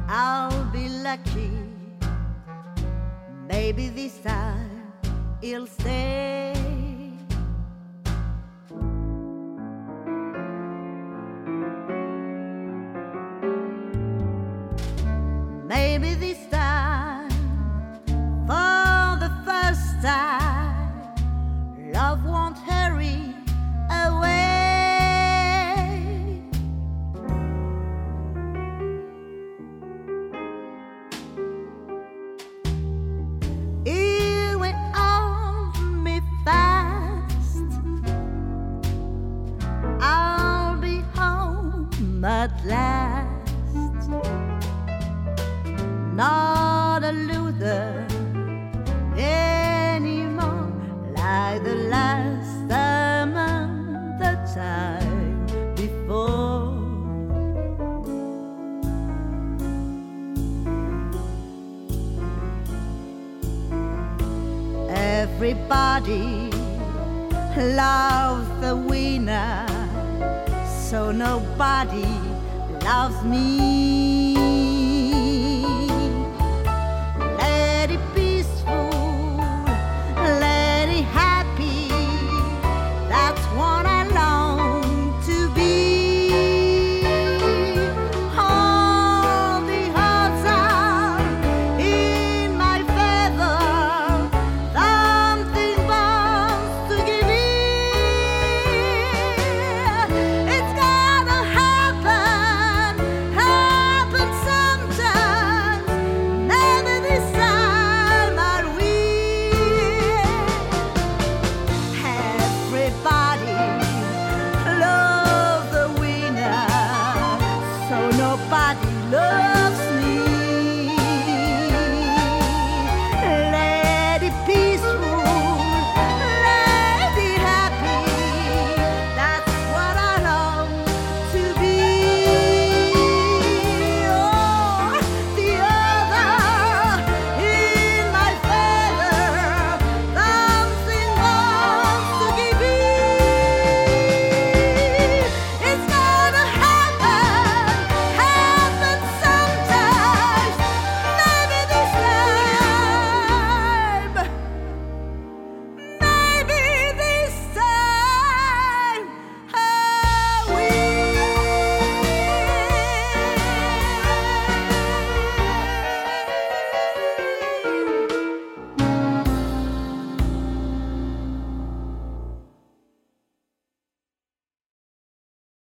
I'll be lucky. Maybe this time he'll stay. Maybe this time, for the first time, love won't hurry away. It went on me fast. I'll be home at last. Not a loser anymore, like the last time and the time before. Everybody loves the winner, so nobody loves me.